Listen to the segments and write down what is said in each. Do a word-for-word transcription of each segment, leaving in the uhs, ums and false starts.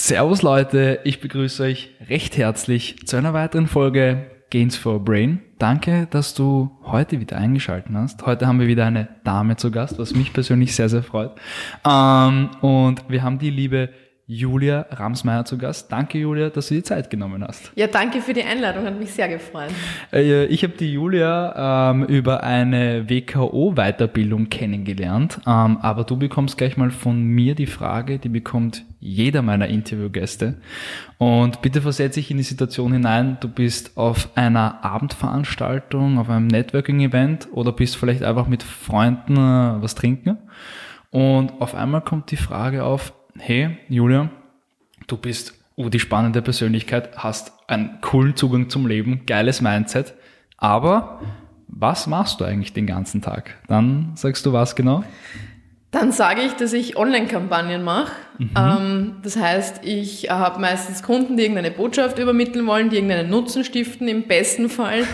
Servus Leute, ich begrüße euch recht herzlich zu einer weiteren Folge Gains for a Brain. Danke, dass du heute wieder eingeschaltet hast. Heute haben wir wieder eine Dame zu Gast, was mich persönlich sehr, sehr freut. Ähm, und wir haben die liebe Julia Ramsmeier zu Gast. Danke, Julia, dass du dir Zeit genommen hast. Ja, danke für die Einladung, hat mich sehr gefreut. Ich habe die Julia ähm, über eine W K O-Weiterbildung kennengelernt, ähm, aber du bekommst gleich mal von mir die Frage, die bekommt jeder meiner Interviewgäste. Und bitte versetze dich in die Situation hinein, du bist auf einer Abendveranstaltung, auf einem Networking-Event oder bist vielleicht einfach mit Freunden äh, was trinken und auf einmal kommt die Frage auf: Hey, Julia, du bist oh, die spannende Persönlichkeit, hast einen coolen Zugang zum Leben, geiles Mindset, aber was machst du eigentlich den ganzen Tag? Dann sagst du was genau? Dann sage ich, dass ich Online-Kampagnen mache. Mhm. Ähm, das heißt, ich habe meistens Kunden, die irgendeine Botschaft übermitteln wollen, die irgendeinen Nutzen stiften, im besten Fall.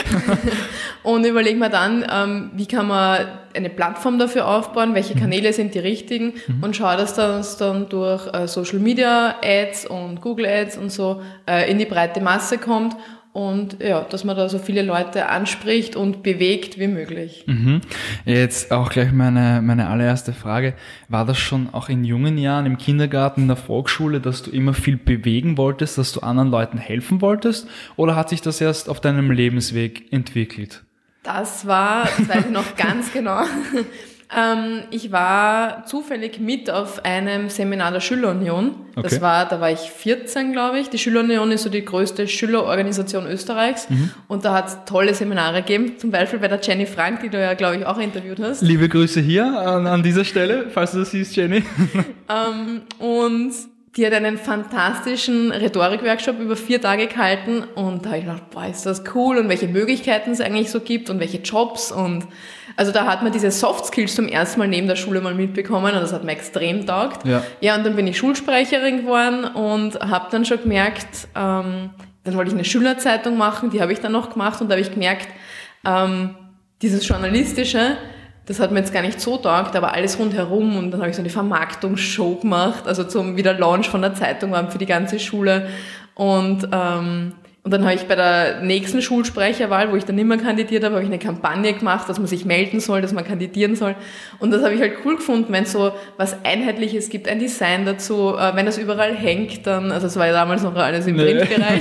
Und überlege mir dann, ähm, wie kann man eine Plattform dafür aufbauen, welche Kanäle sind die richtigen, mhm. und schaue, dass das dann durch äh, Social Media Ads und Google Ads und so äh, in die breite Masse kommt. Und ja, dass man da so viele Leute anspricht und bewegt wie möglich. Mhm. Jetzt auch gleich meine, meine allererste Frage. War das schon auch in jungen Jahren, im Kindergarten, in der Volksschule, dass du immer viel bewegen wolltest, dass du anderen Leuten helfen wolltest? Oder hat sich das erst auf deinem Lebensweg entwickelt? Das war, das weiß ich noch ganz genau. Ähm, ich war zufällig mit auf einem Seminar der Schülerunion. Okay. Das war, da war ich vierzehn, glaube ich. Die Schülerunion ist so die größte Schülerorganisation Österreichs. Mhm. Und da hat es tolle Seminare gegeben, zum Beispiel bei der Jenny Frank, die du ja, glaube ich, auch interviewt hast. Liebe Grüße hier an, an dieser Stelle, falls du das siehst, Jenny. ähm, und die hat einen fantastischen Rhetorikworkshop über vier Tage gehalten. Und da habe ich gedacht, boah, ist das cool und welche Möglichkeiten es eigentlich so gibt und welche Jobs. Und also da hat man diese Soft Skills zum ersten Mal neben der Schule mal mitbekommen und das hat mir extrem taugt. Ja, ja, und dann bin ich Schulsprecherin geworden und habe dann schon gemerkt, ähm, dann wollte ich eine Schülerzeitung machen, die habe ich dann noch gemacht und da habe ich gemerkt, ähm, dieses Journalistische, das hat mir jetzt gar nicht so taugt, aber alles rundherum, und dann habe ich so eine Vermarktungsshow gemacht, also zum wieder Launch von der Zeitung war für die ganze Schule, und ähm, und dann habe ich bei der nächsten Schulsprecherwahl, wo ich dann nicht mehr kandidiert habe, habe ich eine Kampagne gemacht, dass man sich melden soll, dass man kandidieren soll. Und das habe ich halt cool gefunden, wenn es so was Einheitliches gibt, ein Design dazu, äh, wenn das überall hängt, dann, also es war ja damals noch alles im nee. Printbereich.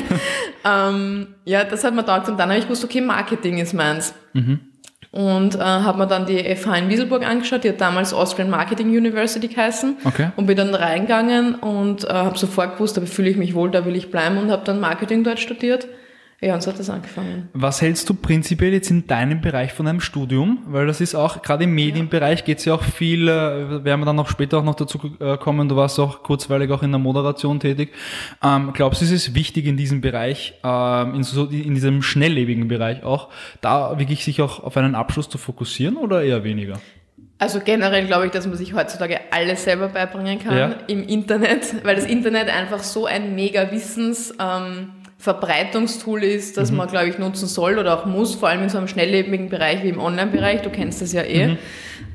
ähm, ja, das hat mir taugt. Und dann habe ich gewusst, okay, Marketing ist meins. Mhm. Und äh, habe mir dann die F H in Wieselburg angeschaut, die hat damals Austrian Marketing University geheißen. Okay. Und bin dann reingegangen und äh, habe sofort gewusst, da fühle ich mich wohl, da will ich bleiben, und habe dann Marketing dort studiert. Ja, und so hat das angefangen. Was hältst du prinzipiell jetzt in deinem Bereich von einem Studium? Weil das ist auch, gerade im Medienbereich geht es ja auch viel, äh, werden wir dann noch später auch noch dazu äh, kommen, du warst auch kurzweilig auch in der Moderation tätig. Ähm, glaubst du, es ist wichtig in diesem Bereich, ähm, in, so, in diesem schnelllebigen Bereich auch, da wirklich sich auch auf einen Abschluss zu fokussieren oder eher weniger? Also generell glaube ich, dass man sich heutzutage alles selber beibringen kann, ja, im Internet, weil das Internet einfach so ein mega Wissens... Ähm, Verbreitungstool ist, das mhm. man, glaube ich, nutzen soll oder auch muss, vor allem in so einem schnelllebigen Bereich wie im Online-Bereich. Du kennst das ja eh. Mhm.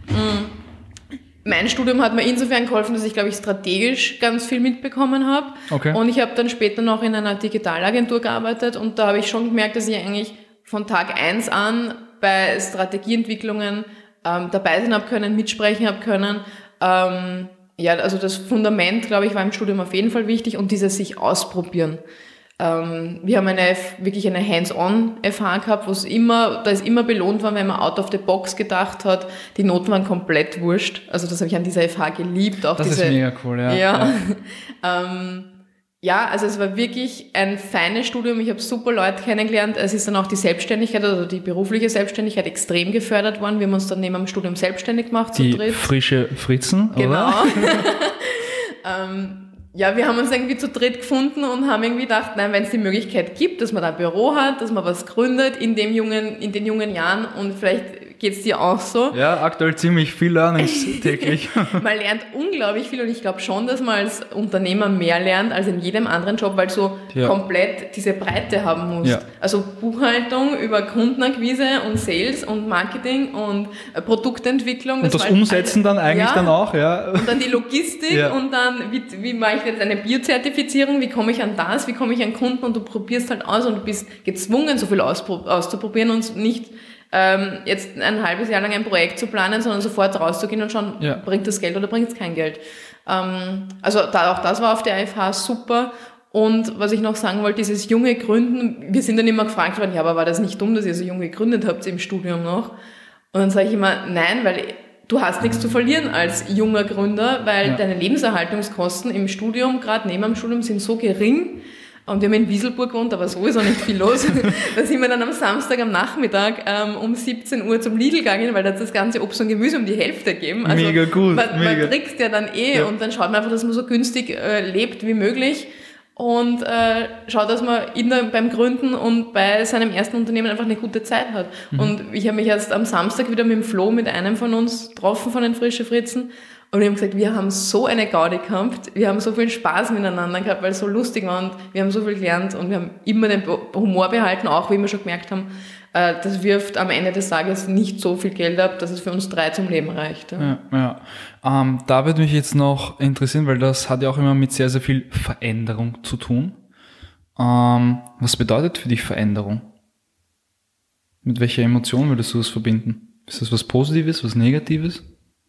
Mein Studium hat mir insofern geholfen, dass ich, glaube ich, strategisch ganz viel mitbekommen habe. Okay. Und ich habe dann später noch in einer Digitalagentur gearbeitet und da habe ich schon gemerkt, dass ich eigentlich von Tag eins an bei Strategieentwicklungen ähm, dabei sein habe können, mitsprechen habe können. Ähm, ja, also das Fundament, glaube ich, war im Studium auf jeden Fall wichtig, und dieses sich ausprobieren. Wir haben eine, wirklich eine Hands-on-F H gehabt, wo es immer, da ist immer belohnt worden, wenn man out of the box gedacht hat. Die Noten waren komplett wurscht. Also das habe ich an dieser F H geliebt. Auch das diese, ist mega cool, ja. Ja, ja. ähm, ja, also es war wirklich ein feines Studium. Ich habe super Leute kennengelernt. Es ist dann auch die Selbstständigkeit, also die berufliche Selbstständigkeit extrem gefördert worden. Wir haben uns dann neben dem Studium selbstständig gemacht. Die zu dritt. Frische Fritzen, genau. Oder? ähm, Ja, wir haben uns irgendwie zu dritt gefunden und haben irgendwie gedacht, nein, wenn es die Möglichkeit gibt, dass man da ein Büro hat, dass man was gründet in dem jungen, in den jungen Jahren, und vielleicht geht's dir auch so? Ja, aktuell ziemlich viel Learnings täglich. Man lernt unglaublich viel und ich glaube schon, dass man als Unternehmer mehr lernt als in jedem anderen Job, weil du ja. komplett diese Breite haben musst. Ja. Also Buchhaltung über Kundenakquise und Sales und Marketing und Produktentwicklung. Und das, das Umsetzen alle, dann eigentlich ja, dann auch, ja. Und dann die Logistik ja. und dann, wie, wie mache ich jetzt eine Biozertifizierung, wie komme ich an das, wie komme ich an Kunden und du probierst halt aus und du bist gezwungen, so viel auspro- auszuprobieren und nicht ähm, jetzt ein halbes Jahr lang ein Projekt zu planen, sondern sofort rauszugehen und schauen, ja. bringt das Geld oder bringt es kein Geld. Ähm, also da, auch das war auf der I F H super. Und was ich noch sagen wollte, dieses junge Gründen, wir sind dann immer gefragt worden, ja, aber war das nicht dumm, dass ihr so jung gegründet habt im Studium noch? Und dann sage ich immer, nein, weil du hast nichts zu verlieren als junger Gründer, weil ja. deine Lebenserhaltungskosten im Studium, gerade neben dem Studium, sind so gering. Und wir haben in Wieselburg gewohnt, da war sowieso nicht viel los. Da sind wir dann am Samstag am Nachmittag ähm, um siebzehn Uhr zum Lidl gegangen, weil da das ganze Obst und Gemüse um die Hälfte gegeben. Also mega gut. Man, mega. man trickst ja dann eh ja. und dann schaut man einfach, dass man so günstig äh, lebt wie möglich und äh, schaut, dass man in der, beim Gründen und bei seinem ersten Unternehmen einfach eine gute Zeit hat. Mhm. Und ich habe mich jetzt am Samstag wieder mit dem Flo, mit einem von uns getroffen, von den Frische Fritzen. Und wir haben gesagt, wir haben so eine Gaudi gehabt, wir haben so viel Spaß miteinander gehabt, weil es so lustig war und wir haben so viel gelernt und wir haben immer den Humor behalten, auch wie wir schon gemerkt haben, äh, das wirft am Ende des Tages nicht so viel Geld ab, dass es für uns drei zum Leben reicht. Ja, ja. ja. Ähm, da würde mich jetzt noch interessieren, weil das hat ja auch immer mit sehr, sehr viel Veränderung zu tun. Ähm, was bedeutet für dich Veränderung? Mit welcher Emotion würdest du das verbinden? Ist das was Positives, was Negatives?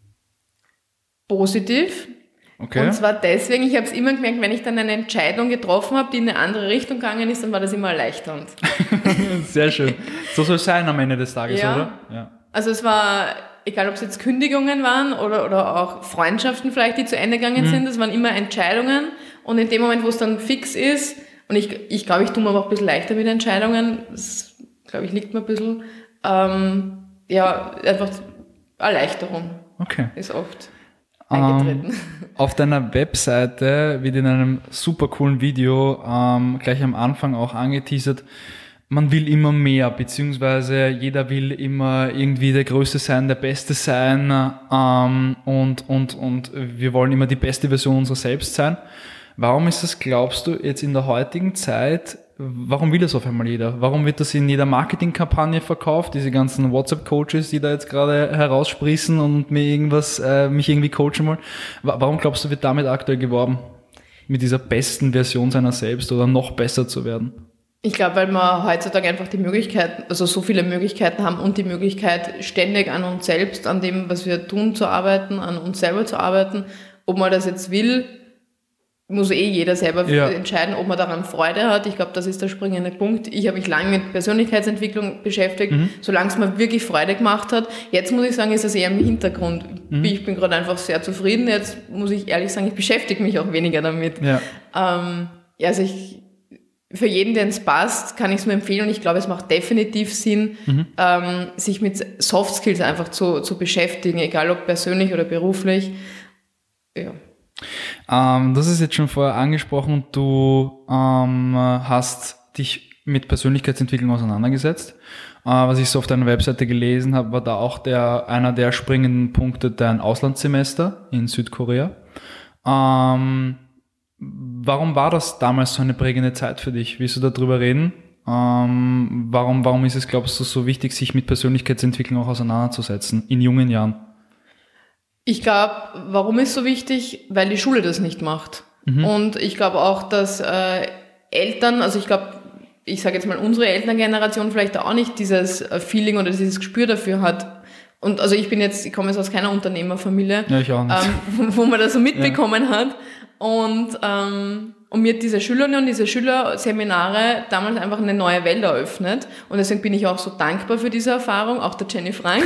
Positiv. Okay. Und zwar deswegen, ich habe es immer gemerkt, wenn ich dann eine Entscheidung getroffen habe, die in eine andere Richtung gegangen ist, dann war das immer erleichternd. Sehr schön. So soll es sein am Ende des Tages, ja. oder? Ja. Also es war, egal ob es jetzt Kündigungen waren oder, oder auch Freundschaften vielleicht, die zu Ende gegangen mhm. sind, das waren immer Entscheidungen und in dem Moment, wo es dann fix ist, und ich, ich glaube, ich tue mir aber auch ein bisschen leichter mit Entscheidungen, das glaube ich liegt mir ein bisschen, ähm, ja, einfach Erleichterung okay. ist oft eingetreten. Ähm, auf deiner Webseite wird in einem super coolen Video ähm, gleich am Anfang auch angeteasert, man will immer mehr, beziehungsweise jeder will immer irgendwie der Größte sein, der Beste sein ähm, und, und, und wir wollen immer die beste Version unserer selbst sein. Warum ist das, glaubst du, jetzt in der heutigen Zeit, warum will das auf einmal jeder? Warum wird das in jeder Marketingkampagne verkauft? Diese ganzen WhatsApp-Coaches, die da jetzt gerade heraussprießen und mir irgendwas, äh, mich irgendwie coachen wollen. Warum glaubst du, wird damit aktuell geworben? Mit dieser besten Version seiner selbst oder noch besser zu werden? Ich glaube, weil wir heutzutage einfach die Möglichkeit, also so viele Möglichkeiten haben und die Möglichkeit, ständig an uns selbst, an dem, was wir tun, zu arbeiten, an uns selber zu arbeiten. Ob man das jetzt will, muss eh jeder selber ja. entscheiden, ob man daran Freude hat. Ich glaube, das ist der springende Punkt. Ich habe mich lange mit Persönlichkeitsentwicklung beschäftigt, mhm. solange es mir wirklich Freude gemacht hat. Jetzt muss ich sagen, ist das eher im Hintergrund. Mhm. Ich bin gerade einfach sehr zufrieden. Jetzt muss ich ehrlich sagen, ich beschäftige mich auch weniger damit. Ja, ähm, also ich, für jeden, den es passt, kann ich es nur empfehlen und ich glaube, es macht definitiv Sinn, mhm. ähm, sich mit Soft Skills einfach zu, zu beschäftigen, egal ob persönlich oder beruflich. Ja. Ähm, das ist jetzt schon vorher angesprochen, du ähm, hast dich mit Persönlichkeitsentwicklung auseinandergesetzt. Äh, was ich so auf deiner Webseite gelesen habe, war da auch der einer der springenden Punkte dein Auslandssemester in Südkorea. Ähm, warum war das damals so eine prägende Zeit für dich? Willst du darüber reden? Ähm, warum, warum ist es, glaubst du, so wichtig, sich mit Persönlichkeitsentwicklung auch auseinanderzusetzen in jungen Jahren? Ich glaube, warum ist so wichtig? Weil die Schule das nicht macht. Mhm. Und ich glaube auch, dass äh, Eltern, also ich glaube, ich sage jetzt mal, unsere Elterngeneration vielleicht auch nicht dieses Feeling oder dieses Gespür dafür hat. Und also ich bin jetzt, ich komme jetzt aus keiner Unternehmerfamilie, ja, ich auch nicht. Ähm, wo man das so mitbekommen ja. hat. Und, ähm, und mir hat diese Schülerinnen und diese Schülerseminare damals einfach eine neue Welt eröffnet. Und deswegen bin ich auch so dankbar für diese Erfahrung, auch der Jenny Frank.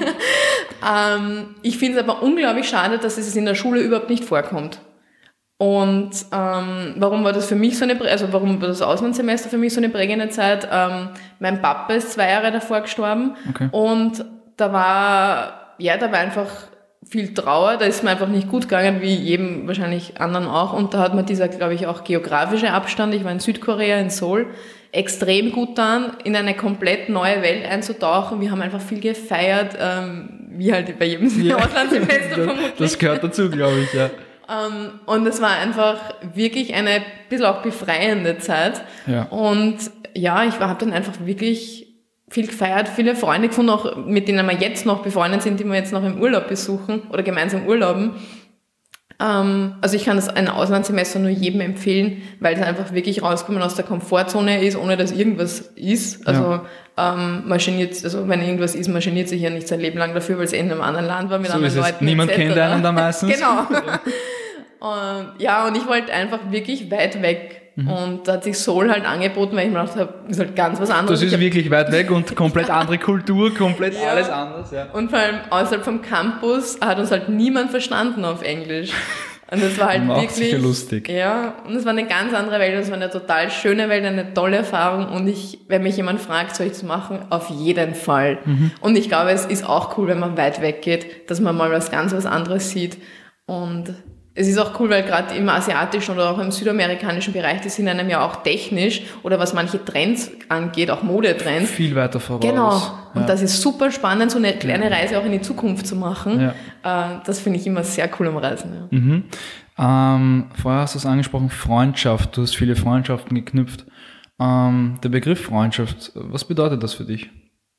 ähm, ich finde es aber unglaublich schade, dass es in der Schule überhaupt nicht vorkommt. Und ähm, warum war das für mich so eine, also warum war das Auslandssemester für mich so eine prägende Zeit? Ähm, mein Papa ist zwei Jahre davor gestorben okay. und da war, ja, da war einfach viel Trauer, da ist mir einfach nicht gut gegangen, wie jedem wahrscheinlich anderen auch. Und da hat mir dieser, glaube ich, auch geografische Abstand, ich war in Südkorea, in Seoul, extrem gut getan, in eine komplett neue Welt einzutauchen. Wir haben einfach viel gefeiert, ähm, wie halt bei jedem ja. Auslandssemester vermutlich. Das gehört dazu, glaube ich, ja. Ähm, und es war einfach wirklich eine bisschen auch befreiende Zeit. Ja. Und ja, ich habe dann einfach wirklich viel gefeiert, viele Freunde gefunden, auch mit denen wir jetzt noch befreundet sind, die wir jetzt noch im Urlaub besuchen oder gemeinsam urlauben. Ähm, also ich kann das ein Auslandssemester nur jedem empfehlen, weil es einfach wirklich rauskommen aus der Komfortzone ist, ohne dass irgendwas ist. Also ja. ähm, man geniert, also wenn irgendwas ist, man geniert sich ja nicht sein Leben lang dafür, weil es in einem anderen Land war mit so anderen ist es. Leuten. Niemand et cetera. kennt einen da meistens. Genau. Und, ja, und ich wollte einfach wirklich weit weg. Mhm. Und da hat sich Seoul halt angeboten, weil ich mir gedacht habe, das ist halt ganz was anderes. Das ist hab, wirklich weit weg und komplett andere Kultur, komplett ja. alles anders. Ja. Und vor allem außerhalb vom Campus hat uns halt niemand verstanden auf Englisch. Und das war halt Macht wirklich sicher lustig. Ja, und es war eine ganz andere Welt, es war eine total schöne Welt, eine tolle Erfahrung. Und ich, wenn mich jemand fragt, soll ich das machen? Auf jeden Fall. Mhm. Und ich glaube, es ist auch cool, wenn man weit weg geht, dass man mal was ganz was anderes sieht. Und es ist auch cool, weil gerade im asiatischen oder auch im südamerikanischen Bereich, die sind einem ja auch technisch oder was manche Trends angeht, auch Modetrends. Viel weiter voraus. Genau. Und ja. das ist super spannend, so eine kleine Reise auch in die Zukunft zu machen. Ja. Das finde ich immer sehr cool am Reisen. Ja. Mhm. Ähm, vorher hast du es angesprochen, Freundschaft. Du hast viele Freundschaften geknüpft. Ähm, der Begriff Freundschaft, was bedeutet das für dich?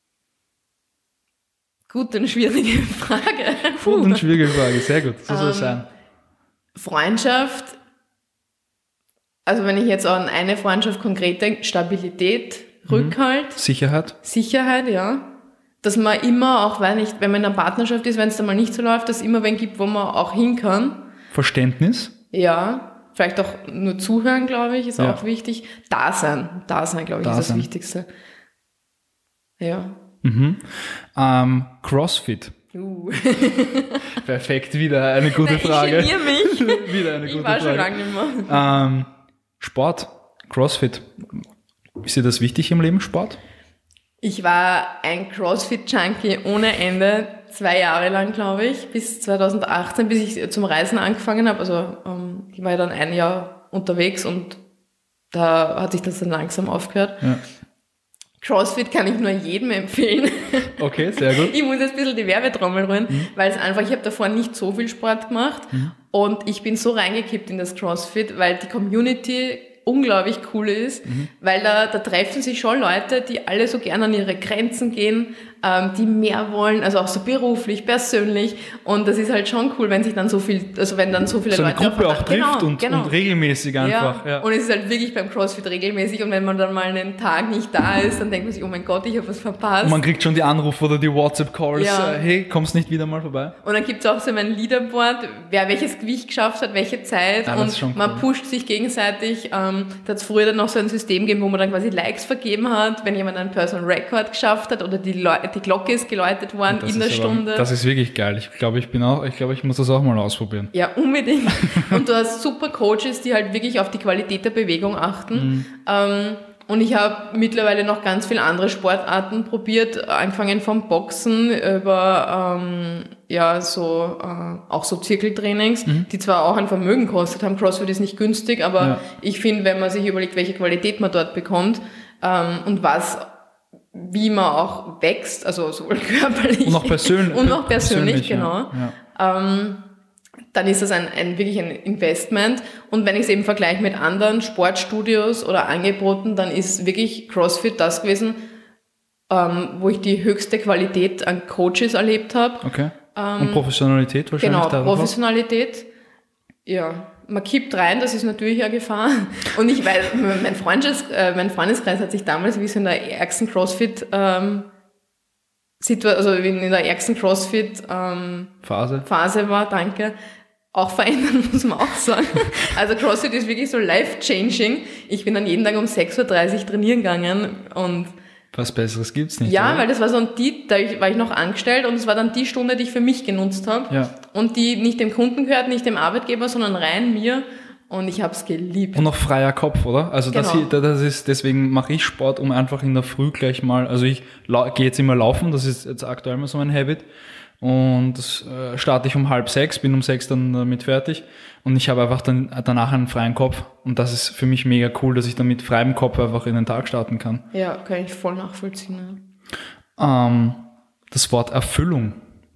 Gut, eine schwierige Frage. Gut, eine schwierige Frage, sehr gut. So soll es ähm, sein. Freundschaft, also wenn ich jetzt an eine Freundschaft konkret denke, Stabilität, Rückhalt. Mhm. Sicherheit. Sicherheit, ja. Dass man immer, auch weil nicht, wenn man in einer Partnerschaft ist, wenn es da mal nicht so läuft, dass es immer wen gibt, wo man auch hin kann. Verständnis. Ja, vielleicht auch nur zuhören, glaube ich, ist ja. auch wichtig. Dasein, Dasein, glaube ich, Dasein. ist das Wichtigste. Ja. Mhm. Ähm, CrossFit. Uh. Perfekt, wieder eine gute Nein, Frage. Ich geniere mich. wieder eine ich gute war Frage. schon lange nicht mehr. Ähm, Sport, CrossFit. Ist dir das wichtig im Leben, Sport? Ich war ein CrossFit-Junkie ohne Ende, zwei Jahre lang, glaube ich, bis zwanzig achtzehn, bis ich zum Reisen angefangen habe. Also ähm, ich war ja dann ein Jahr unterwegs und da hat sich das dann langsam aufgehört. Ja. CrossFit kann ich nur jedem empfehlen. Okay, sehr gut. Ich muss jetzt ein bisschen die Werbetrommel rühren, mhm. weil es einfach, ich habe davor nicht so viel Sport gemacht mhm. und ich bin so reingekippt in das CrossFit, weil die Community unglaublich cool ist, mhm. weil da, da treffen sich schon Leute, die alle so gerne an ihre Grenzen gehen, ähm, die mehr wollen, also auch so beruflich, persönlich, und das ist halt schon cool, wenn sich dann so viel, also wenn dann so viele so eine Leute Gruppe auch trifft genau, und, genau. und regelmäßig einfach. Ja. Ja. Und es ist halt wirklich beim CrossFit regelmäßig und wenn man dann mal einen Tag nicht da ist, dann denkt man sich, oh mein Gott, ich habe was verpasst. Und man kriegt schon die Anrufe oder die WhatsApp-Calls, ja. äh, hey, kommst nicht wieder mal vorbei? Und dann gibt es auch so ein Leaderboard, wer welches Gewicht geschafft hat, welche Zeit, ja, und man cool. pusht sich gegenseitig. Ähm, da hat es früher dann noch so ein System gegeben, wo man dann quasi Likes vergeben hat, wenn jemand einen Personal Record geschafft hat oder die, Le- die Glocke ist geläutet worden in der aber, Stunde. Das ist wirklich geil. Ich glaube, ich bin auch, ich glaube, ich muss das auch mal ausprobieren. Ja, unbedingt. Und du hast super Coaches, die halt wirklich auf die Qualität der Bewegung achten. Mhm. Ähm, und ich habe mittlerweile noch ganz viele andere Sportarten probiert, angefangen vom Boxen über ähm, ja so äh, auch so Zirkeltrainings, mhm. die zwar auch ein Vermögen kostet haben. CrossFit ist nicht günstig, aber ja. ich finde, wenn man sich überlegt, welche Qualität man dort bekommt ähm, und was wie man auch wächst, also sowohl körperlich und auch persönlich, und auch persönlich, persönlich genau. Ja. Ja. Ähm, dann ist das ein, ein wirklich ein Investment. Und wenn ich es eben vergleiche mit anderen Sportstudios oder Angeboten, dann ist wirklich CrossFit das gewesen, ähm, wo ich die höchste Qualität an Coaches erlebt habe. Okay. Ähm, und Professionalität wahrscheinlich? Genau, Professionalität. Ja, man kippt rein, das ist natürlich eine Gefahr. Und ich weiß, mein, Freundes, äh, mein Freundeskreis hat sich damals, wie es in der ärgsten CrossFit ähm, Situa- also in der ärgsten CrossFit ähm, Phase. Phase war, danke, auch verändern, muss man auch sagen. Also CrossFit ist wirklich so life-changing. Ich bin dann jeden Tag um sechs Uhr dreißig trainieren gegangen und was Besseres gibt's nicht. Ja, oder? weil das war so ein die, da war ich noch angestellt und es war dann die Stunde, die ich für mich genutzt habe. Ja. Und die nicht dem Kunden gehört, nicht dem Arbeitgeber, sondern rein mir. Und ich habe es geliebt. Und noch freier Kopf, oder? Also genau. das, hier, das ist, deswegen mache ich Sport, um einfach in der Früh gleich mal, also ich lau- gehe jetzt immer laufen, das ist jetzt aktuell mal so mein Habit. Und das äh, starte ich um halb sechs, bin um sechs dann damit fertig. Und ich habe einfach dann danach einen freien Kopf. Und das ist für mich mega cool, dass ich dann mit freiem Kopf einfach in den Tag starten kann. Ja, kann ich voll nachvollziehen. Ähm, das Wort Erfüllung.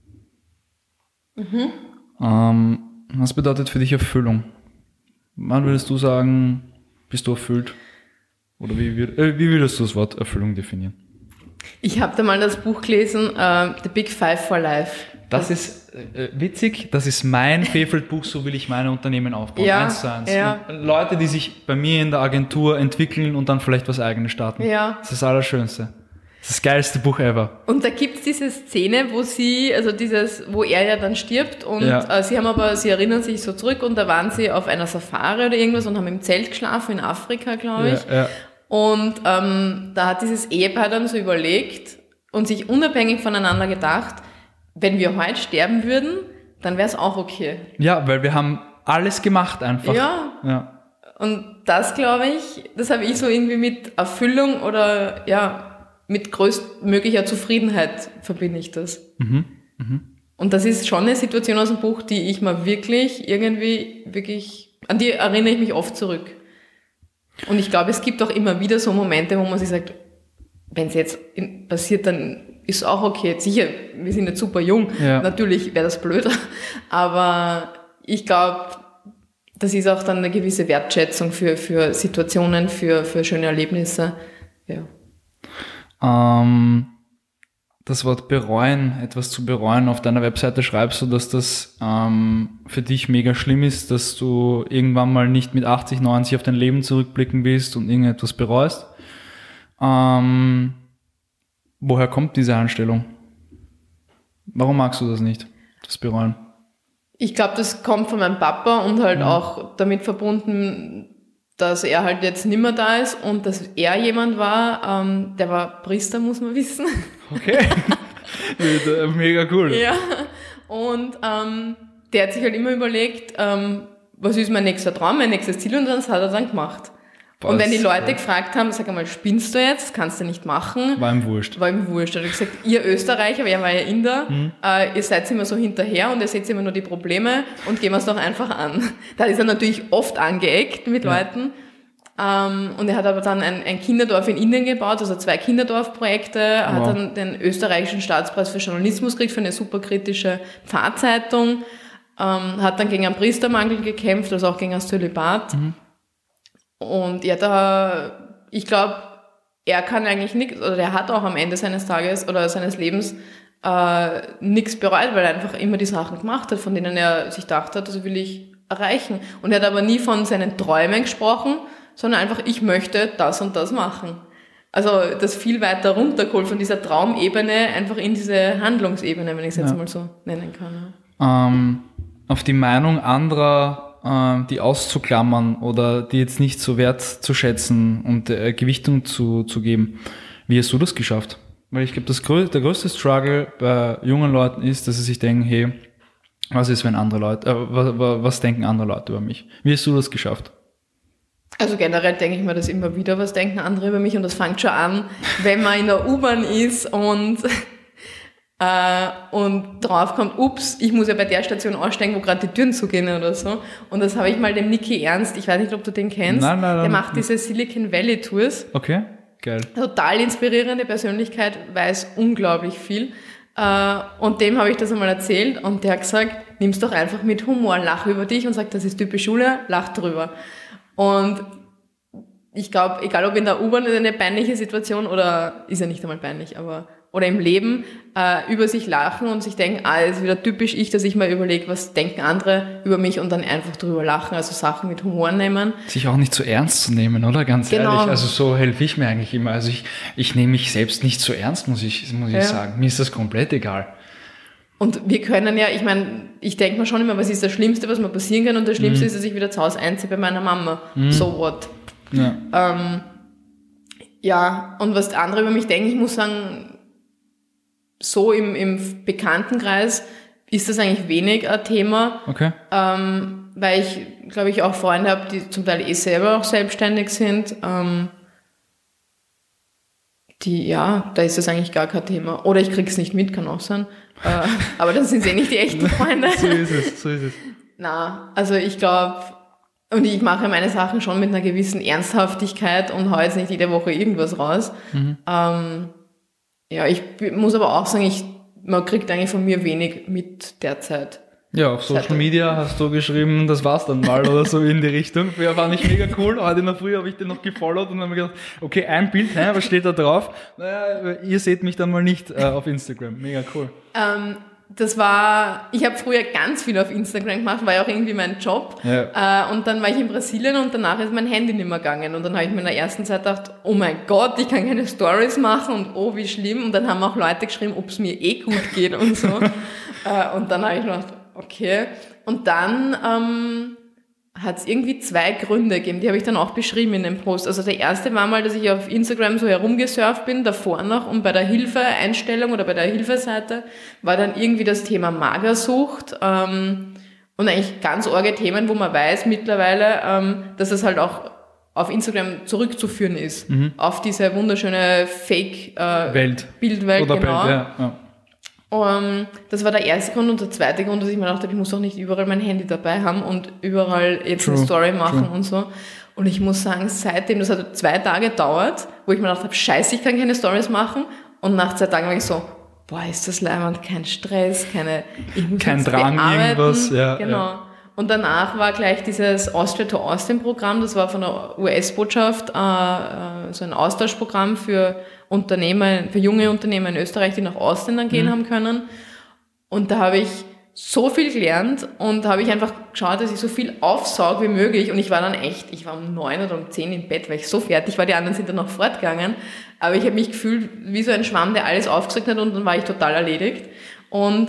Mhm. Ähm, was bedeutet für dich Erfüllung? Wann würdest du sagen, bist du erfüllt? Oder wie, würd, äh, wie würdest du das Wort Erfüllung definieren? Ich habe da mal das Buch gelesen, uh, The Big Five for Life. Das ist äh, witzig, das ist mein Favorite-Buch, so will ich meine Unternehmen aufbauen. Ja, eins zu eins. ja. Und Leute, die sich bei mir in der Agentur entwickeln und dann vielleicht was Eigenes starten. Ja. Das ist das Allerschönste. Das ist das geilste Buch ever. Und da gibt es diese Szene, wo sie, also dieses, wo er ja dann stirbt und Ja. äh, sie haben aber, sie erinnern sich so zurück und da waren sie auf einer Safari oder irgendwas und haben im Zelt geschlafen in Afrika, glaube ich. Ja, ja. Und ähm, da hat dieses Ehepaar dann so überlegt und sich unabhängig voneinander gedacht, wenn wir heute sterben würden, dann wäre es auch okay. Ja, weil wir haben alles gemacht einfach. Ja. Ja. Und das, glaube ich, das habe ich so irgendwie mit Erfüllung oder ja, mit größtmöglicher Zufriedenheit verbinde ich das. Mhm. Mhm. Und das ist schon eine Situation aus dem Buch, die ich mal wirklich irgendwie, wirklich, an die erinnere ich mich oft zurück. Und ich glaube, es gibt auch immer wieder so Momente, wo man sich sagt, wenn es jetzt in, passiert, dann ist es auch okay. Sicher, wir sind jetzt super jung, Ja. natürlich wäre das blöd, aber ich glaube, das ist auch dann eine gewisse Wertschätzung für, für Situationen, für, für schöne Erlebnisse. Ja. Ähm, das Wort bereuen, etwas zu bereuen, auf deiner Webseite schreibst du, dass das ähm, für dich mega schlimm ist, dass du irgendwann mal nicht mit achtzig, neunzig auf dein Leben zurückblicken willst und irgendetwas bereust. Ähm, woher kommt diese Einstellung? Warum magst du das nicht, das Bereuen? Ich glaube, das kommt von meinem Papa und halt Ja. auch damit verbunden, dass er halt jetzt nimmer da ist und dass er jemand war, ähm, der war Priester, muss man wissen. Okay. Mega cool. Ja. Und ähm, der hat sich halt immer überlegt, ähm, was ist mein nächster Traum, mein nächstes Ziel und das hat er dann gemacht. Boah, und wenn die das- Leute gefragt haben, sag einmal, spinnst du jetzt? Das kannst du nicht machen. War ihm wurscht. War ihm wurscht. Er hat gesagt, ihr Österreicher, weil er war ja Inder, äh, ihr seid immer so hinterher und ihr seht immer nur die Probleme und gehen wir es doch einfach an. Da ist er natürlich oft angeeckt mit Ja. Leuten. Ähm, und er hat aber dann ein, ein Kinderdorf in Indien gebaut, also zwei Kinderdorfprojekte, Er Wow. hat dann den österreichischen Staatspreis für Journalismus gekriegt, für eine superkritische Pfarrzeitung, ähm, hat dann gegen einen Priestermangel gekämpft, also auch gegen das Zölibat. Und ja, da, ich glaube, er kann eigentlich nichts, oder er hat auch am Ende seines Tages oder seines Lebens äh, nichts bereut, weil er einfach immer die Sachen gemacht hat, von denen er sich gedacht hat, das will ich erreichen. Und er hat aber nie von seinen Träumen gesprochen, sondern einfach, ich möchte das und das machen. Also das viel weiter runtergeholt von dieser Traumebene einfach in diese Handlungsebene, wenn ich es jetzt Ja. mal so nennen kann. Ja. Ähm, auf die Meinung anderer, äh, die auszuklammern oder die jetzt nicht so wertzuschätzen und äh, Gewichtung zu, zu geben. Wie hast du das geschafft? Weil ich glaube, das grö- der größte Struggle bei jungen Leuten ist, dass sie sich denken, hey, was ist, wenn andere Leute, äh, was, was denken andere Leute über mich? Wie hast du das geschafft? Also generell denke ich mir das immer wieder, was denken andere über mich und das fängt schon an, wenn man in der U-Bahn ist und, äh, und draufkommt, ups, ich muss ja bei der Station aussteigen, wo gerade die Türen zugehen oder so. Und das habe ich mal dem Niki Ernst, ich weiß nicht, ob du den kennst, Nein, nein, nein. der macht diese Silicon Valley Tours. Okay, geil. Total inspirierende Persönlichkeit, weiß unglaublich viel. Äh, und dem habe ich das einmal erzählt und der hat gesagt, nimm's doch einfach mit Humor, lach über dich und sagt, das ist typisch Schule, lach drüber. Und ich glaube, egal ob in der U-Bahn ist eine peinliche Situation oder ist ja nicht einmal peinlich, aber oder im Leben äh, über sich lachen und sich denken, ah, das ist wieder typisch ich, dass ich mal überlege, was denken andere über mich und dann einfach drüber lachen, also Sachen mit Humor nehmen. Sich auch nicht zu ernst zu nehmen, oder? Ganz Genau. ehrlich. Also so helfe ich mir eigentlich immer. Also ich, ich nehme mich selbst nicht zu ernst, muss ich, muss ich Ja. sagen. Mir ist das komplett egal. Und wir können ja, ich meine, ich denke mir schon immer, was ist das Schlimmste, was mir passieren kann und das Schlimmste ist, dass ich wieder zu Hause einziehe bei meiner Mama. So what? Ja. Ähm, ja, und was andere über mich denken, ich muss sagen, so im, im Bekanntenkreis ist das eigentlich wenig ein Thema, Okay. ähm, weil ich, glaube ich, auch Freunde habe, die zum Teil eh selber auch selbstständig sind, ähm, Die, ja, da ist das eigentlich gar kein Thema. Oder ich krieg's nicht mit, kann auch sein. Äh, aber dann sind sie nicht die echten Freunde. So ist es, so ist es. Na, also ich glaube, und ich mache meine Sachen schon mit einer gewissen Ernsthaftigkeit und hau jetzt nicht jede Woche irgendwas raus. Mhm. Ähm, ja, ich muss aber auch sagen, ich, man kriegt eigentlich von mir wenig mit derzeit. Ja, auf Social Media hast du geschrieben, das war's dann mal oder so in die Richtung. Ja, fand ich mega cool. Heute in der Früh habe ich den noch gefollowt und dann habe ich gedacht, okay, ein Bild, hä, was steht da drauf? Naja, ihr seht mich dann mal nicht äh, auf Instagram. Mega cool. Ähm, das war, ich habe früher ganz viel auf Instagram gemacht, war ja auch irgendwie mein Job. Ja. Äh, und dann war ich in Brasilien und danach ist mein Handy nicht mehr gegangen. Und dann habe ich mir in der ersten Zeit gedacht, oh mein Gott, ich kann keine Stories machen und oh, wie schlimm. Und dann haben auch Leute geschrieben, ob es mir eh gut geht und so. äh, und dann habe ich gedacht, okay. Und dann ähm, hat es irgendwie zwei Gründe gegeben, die habe ich dann auch beschrieben in dem Post. Also der erste war mal, dass ich auf Instagram so herumgesurft bin, davor noch, und bei der Hilfeeinstellung oder bei der Hilfeseite war dann irgendwie das Thema Magersucht ähm, und eigentlich ganz arge Themen, wo man weiß mittlerweile, ähm, dass es halt auch auf Instagram zurückzuführen ist, mhm. auf diese wunderschöne Fake-Welt, äh, Bildwelt, oder genau. Bild, ja, ja. Um, das war der erste Grund, und der zweite Grund, dass ich mir dachte, ich muss auch nicht überall mein Handy dabei haben und überall jetzt True. eine Story machen True. und so. Und ich muss sagen, seitdem, das hat zwei Tage gedauert, wo ich mir gedacht habe, scheiße, ich kann keine Stories machen. Und nach zwei Tagen war ich so, boah, ist das leibend, kein Stress, keine, ich muss kein Drang, bearbeiten. Irgendwas. Ja, genau. Ja. Und danach war gleich dieses Austria to Austin Programm, das war von der U S-Botschaft, äh, so ein Austauschprogramm für Unternehmer, für junge Unternehmer in Österreich, die nach Austin dann gehen mhm. haben können. Und da habe ich so viel gelernt und habe ich einfach geschaut, dass ich so viel aufsauge wie möglich. Und ich war dann echt, ich war um neun oder um zehn im Bett, weil ich so fertig war, die anderen sind dann noch fortgegangen. Aber ich habe mich gefühlt wie so ein Schwamm, der alles aufgesaugt hat, und dann war ich total erledigt. Und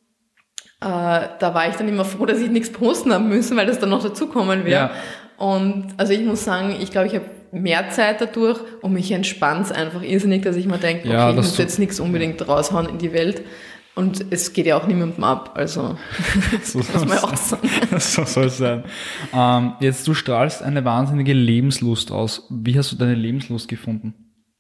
Äh, da war ich dann immer froh, dass ich nichts posten haben müssen, weil das dann noch dazukommen wäre. Ja. Und also ich muss sagen, ich glaube, ich habe mehr Zeit dadurch und mich entspannt es einfach irrsinnig, dass ich mir denke, okay, ja, ich muss jetzt nichts unbedingt raushauen in die Welt. Und es geht ja auch niemandem ab, also so das muss man ja auch sagen. So soll es sein. Ähm, jetzt, du strahlst eine wahnsinnige Lebenslust aus. Wie hast du deine Lebenslust gefunden?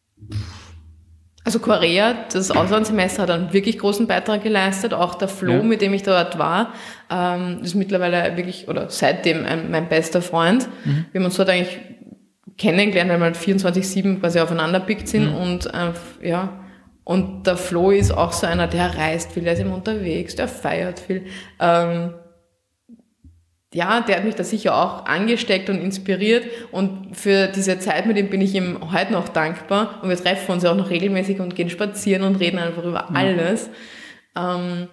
Also Korea, das Auslandssemester hat einen wirklich großen Beitrag geleistet. Auch der Flo, ja. mit dem ich dort war, ähm, ist mittlerweile wirklich, oder seitdem ein, mein bester Freund. Mhm. Wir haben uns dort eigentlich kennengelernt, weil wir halt vierundzwanzig sieben quasi aufeinander pickt sind. Mhm. Und äh, ja, und der Flo ist auch so einer, der reist viel, der ist immer unterwegs, der feiert viel. Ähm, ja, der hat mich da sicher auch angesteckt und inspiriert, und für diese Zeit mit ihm bin ich ihm heute noch dankbar, und wir treffen uns ja auch noch regelmäßig und gehen spazieren und reden einfach über ja. alles. Ähm,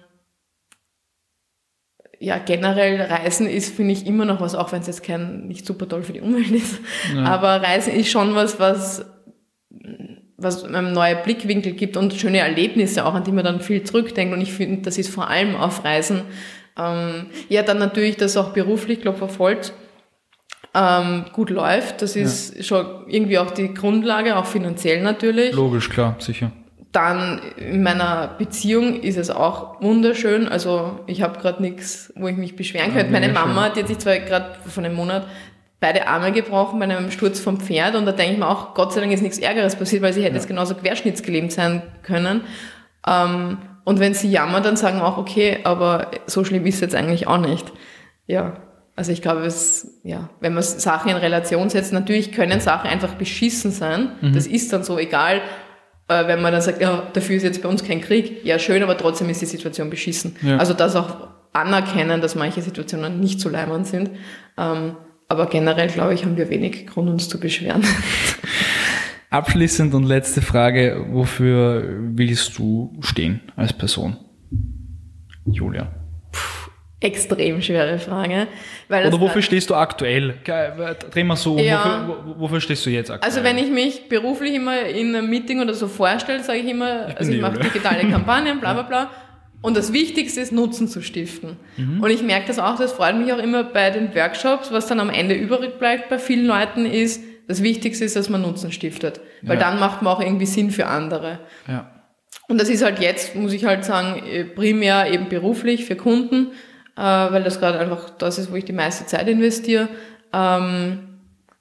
ja, generell Reisen ist, finde ich, immer noch was, auch wenn es jetzt kein, nicht super toll für die Umwelt ist, ja. aber Reisen ist schon was, was, was einem neue Blickwinkel gibt und schöne Erlebnisse auch, an die man dann viel zurückdenkt, und ich finde, das ist vor allem auf Reisen Ähm, ja, dann natürlich, dass auch beruflich, Klopf auf Holz, ähm, gut läuft. Das ist ja. schon irgendwie auch die Grundlage, auch finanziell natürlich. Logisch, klar, sicher. Dann in meiner Beziehung ist es auch wunderschön. Also ich habe gerade nichts, wo ich mich beschweren ja, könnte. Meine Mama, schön. Die hat sich zwar gerade vor einem Monat beide Arme gebrochen bei einem Sturz vom Pferd, und da denke ich mir auch, Gott sei Dank ist nichts Ärgeres passiert, weil sie hätte ja. jetzt genauso querschnittsgelähmt sein können. Ähm, Und wenn sie jammern, dann sagen wir auch, okay, aber so schlimm ist es jetzt eigentlich auch nicht. Ja, also ich glaube, es, ja, wenn man Sachen in Relation setzt, natürlich können Sachen einfach beschissen sein. Mhm. Das ist dann so, egal, äh, wenn man dann sagt, ja, dafür ist jetzt bei uns kein Krieg. Ja, schön, aber trotzdem ist die Situation beschissen. Ja. Also das auch anerkennen, dass manche Situationen nicht so leimend sind. Ähm, aber generell, glaube ich, haben wir wenig Grund, uns zu beschweren. Abschließend und letzte Frage, wofür willst du stehen als Person? Julia. Puh, extrem schwere Frage. Weil Oder wofür stehst du aktuell? Dreh mal so um, ja. wofür, wofür stehst du jetzt aktuell? Also wenn ich mich beruflich immer in einem Meeting oder so vorstelle, sage ich immer, ich also ich mache digitale Kampagnen, bla bla bla. Und das Wichtigste ist, Nutzen zu stiften. Mhm. Und ich merke das auch, das freut mich auch immer bei den Workshops, was dann am Ende übrig bleibt bei vielen Leuten ist, das Wichtigste ist, dass man Nutzen stiftet. Weil ja. dann macht man auch irgendwie Sinn für andere. Ja. Und das ist halt jetzt, muss ich halt sagen, primär eben beruflich für Kunden, äh, weil das gerade einfach das ist, wo ich die meiste Zeit investiere. Ähm,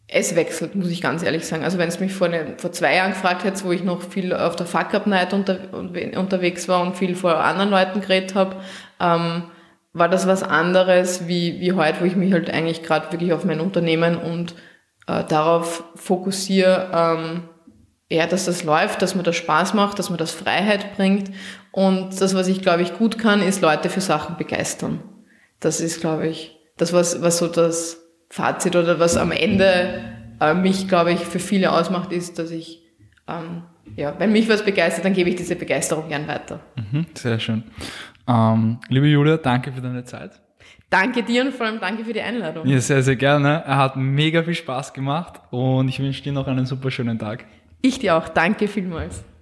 Es wechselt, muss ich ganz ehrlich sagen. Also wenn es mich vor, ne, vor zwei Jahren gefragt hätte, wo ich noch viel auf der Fuck Up Night unter, unterwegs war und viel vor anderen Leuten geredet habe, ähm, war das was anderes wie, wie heute, wo ich mich halt eigentlich gerade wirklich auf mein Unternehmen und äh, darauf fokussiere, ähm, ja, dass das läuft, dass mir das Spaß macht, dass mir das Freiheit bringt. Und das, was ich, glaube ich, gut kann, ist Leute für Sachen begeistern. Das ist, glaube ich, das, was, was so das Fazit oder was am Ende äh, mich, glaube ich, für viele ausmacht, ist, dass ich, ähm, ja, wenn mich was begeistert, dann gebe ich diese Begeisterung gern weiter. Mhm, sehr schön. Ähm, liebe Julia, danke für deine Zeit. Danke dir und vor allem danke für die Einladung. Ja, sehr, sehr gerne. Er hat mega viel Spaß gemacht und ich wünsche dir noch einen super schönen Tag. Ich dir auch. Danke vielmals.